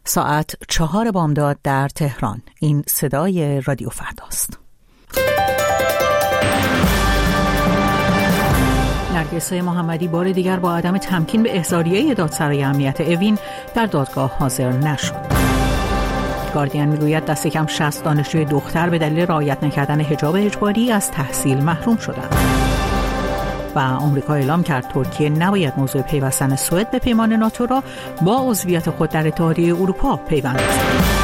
ساعت 4 بامداد در تهران. این صدای رادیو فرداست. نرگس محمدی بار دیگر با عدم تمکین به احضاریه دادسرای امنیت اوین در دادگاه حاضر نشد. گاردین میگوید دست کم 60 دانشجوی دختر به دلیل رعایت نکردن حجاب اجباری از تحصیل محروم شدند. و آمریکا اعلام کرد ترکیه نباید موضوع پیوستن سوئد به پیمان ناتو را با عضویت خود در اتحادیه اروپا پیوند بزند.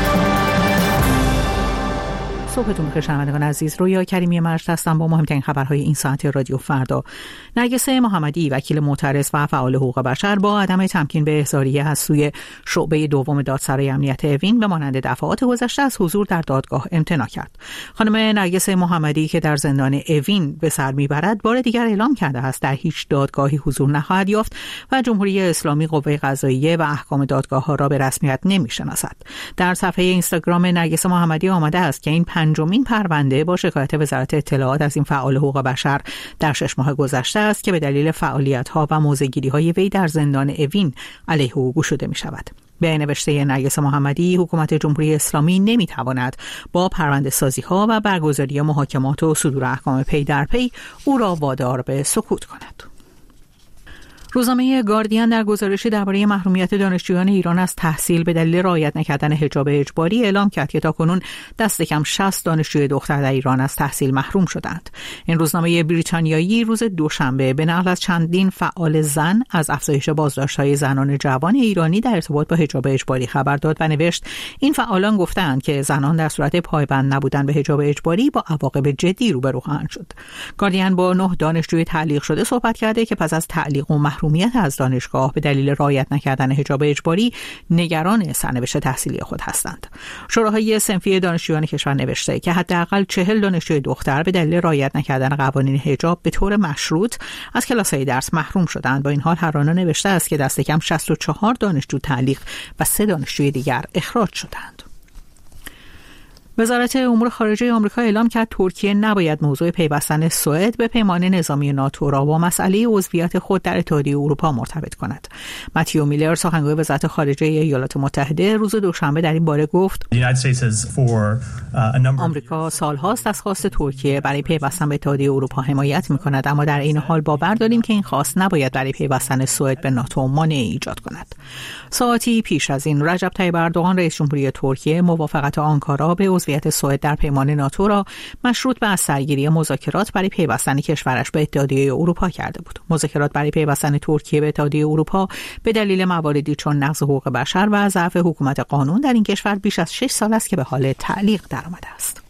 صبحتون بخیر شنوندگان عزیز، رویا کریمی مرشد هستم با مهمترین خبرهای این ساعت رادیو فردا. نرگس محمدی وکیل معترض و فعال حقوق بشر با عدم تمکین به احضاریه از سوی شعبه دوم دادسرای امنیت اوین به مانند دفعات گذشته از حضور در دادگاه امتناع کرد. خانم نرگس محمدی که در زندان اوین به سر میبرد بار دیگر اعلام کرده است در هیچ دادگاهی حضور نخواهد یافت و جمهوری اسلامی قوه قضاییه و احکام دادگاه‌ها را به رسمیت نمی‌شناسد. در صفحه اینستاگرام نرگس محمدی آمده است که این پنجمین پرونده با شکایت وزارت اطلاعات از این فعال حقوق بشر در 6 ماه گذشته است که به دلیل فعالیت‌ها و موضع‌گیری‌های وی در زندان اوین علیه او گشوده می‌شود. به نوشته نرگس محمدی، حکومت جمهوری اسلامی نمی‌تواند با پرونده سازی‌ها و برگزاری محاکمات و صدور احکام پی در پی او را وادار به سکوت کند. روزنامه گاردین در گزارشی درباره محرومیت دانشجویان ایران از تحصیل به دلیل رعایت نکردن حجاب اجباری اعلام کرد که تاکنون دست کم 60 دانشجوی دختر در ایران از تحصیل محروم شدند. این روزنامه بریتانیایی روز دوشنبه به نقل از چندین فعال زن از افزایش بازداشت‌های زنان جوان ایرانی در ارتباط با حجاب اجباری خبر داد و نوشت این فعالان گفتند که زنان در صورت پایبند نبودن به حجاب اجباری با عواقب جدی روبرو خواهند شد. گاردین با 9 دانشجوی تعلیق شده صحبت کرده که پس از تعلیق و محرومیت از دانشگاه به دلیل رعایت نکردن حجاب اجباری نگران سرنوشت تحصیلی خود هستند. شوراهای صنفی دانشجویان کشور نوشته که حداقل 40 دانشجوی دختر به دلیل رعایت نکردن قوانین حجاب به طور مشروط از کلاس‌های درس محروم شدند. با این حال هرانه نوشته است که دست کم 64 دانشجو تعلیق و 3 دانشجوی دیگر اخراج شدند. وزارت امور خارجه آمریکا اعلام کرد ترکیه نباید موضوع پیوستن سوئد به پیمان نظامی ناتو را با مسئله عضویت خود در اتحادیه اروپا مرتبط کند. متیو میلر سخنگوی وزارت خارجه ایالات متحده روز دوشنبه در این باره گفت آمریکا سالهاست از خواست ترکیه برای پیوستن به اتحادیه اروپا حمایت می‌کند، اما در این حال باور داریم که این خواست نباید برای پیوستن سوئد به ناتو مانعی ایجاد کند. ساعتی پیش از این رجب طیب اردوغان رئیس جمهوری ترکیه موافقت آنکارا به عضویت سوئد در پیمان ناتو را مشروط به از سرگیری مذاکرات برای پیوستن کشورش به اتحادیه اروپا کرده بود. مذاکرات برای پیوستن ترکیه به اتحادیه اروپا به دلیل مواردی چون نقض حقوق بشر و ضعف حکومت قانون در این کشور بیش از 6 سال است که به حال تعلیق درآمده است.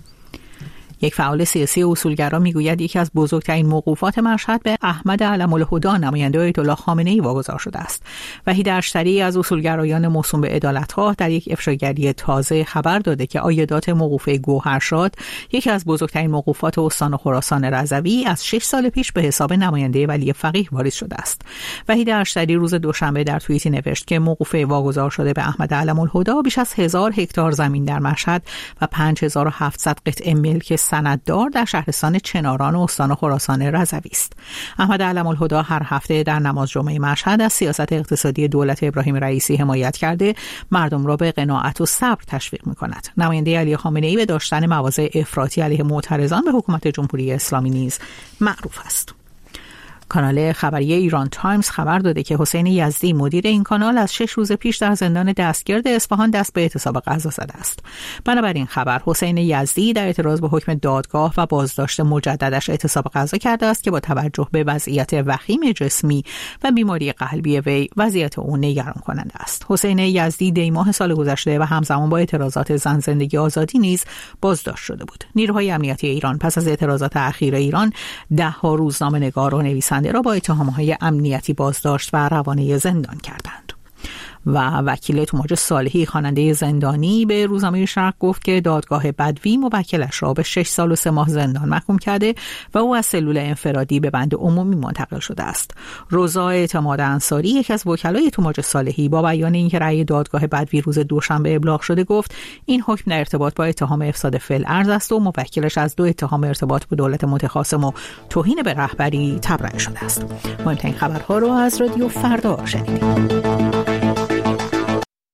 یک فعال سیاسی اصولگرا میگوید یکی از بزرگترین موقوفات مشهد به احمد علم الهدی نماینده آیت الله خامنه‌ای واگذار شده است. وحید اشتری از اصولگرایان موسوم به عدالتخواه در یک افشاگری تازه خبر داده که عایدات موقوفه گوهرشاد، یکی از بزرگترین موقوفات استان خراسان رضوی، از 6 سال پیش به حساب نماینده ولی فقیه واریز شده است. وحید اشتری روز دوشنبه در توییتی نوشت که موقوفه واگذار شده به احمد علم الهدی بیش از 1000 هکتار زمین در مشهد و 5700 قطعه ملک سنددار در شهرستان چناران و استان خراسان رضوی است. احمد علم الهدی هر هفته در نماز جمعه مشهد از سیاست اقتصادی دولت ابراهیم رئیسی حمایت کرده مردم را به قناعت و صبر تشویق می‌کند. نماینده علی خامنه‌ای به داشتن مواضع افراطی علیه معترضان به حکومت جمهوری اسلامی نیز معروف است. کانال خبری ایران تایمز خبر داده که حسین یزدی مدیر این کانال از 6 روز پیش در زندان دستگرد اصفهان دست به اعتصاب غذا زده است. بنابراین خبر حسین یزدی در اعتراض به حکم دادگاه و بازداشت مجددش اعتصاب غذا کرده است که با توجه به وضعیت وخیم جسمی و بیماری قلبی وی وضعیت او نگران کننده است. حسین یزدی دی ماه سال گذشته و همزمان با اعتراضات زن زندگی آزادی نیز بازداشت شده بود. نیروهای امنیتی ایران پس از اعتراضات اخیر ایران 10 روزنامه‌نگار و نویسنده را با اتهام‌های امنیتی بازداشت و روانه زندان کردند. و وکیل توماج صالحی خواننده زندانی به روزنامه شرق گفت که دادگاه بدوی موکلش را به 6 سال و 3 ماه زندان محکوم کرده و او از سلول انفرادی به بند عمومی منتقل شده است. روزا اعتماد انصاری یک از وکلای توماج صالحی با بیان اینکه رأی دادگاه بدوی روز دوشنبه ابلاغ شده گفت این حکم در ارتباط با اتهام افساد فعل است و موکلش از 2 اتهام ارتباط با دولت متخاصم و توهین به رهبری تبرئه شده است. مهمترین خبرها رو از رادیو فردا شنیدید.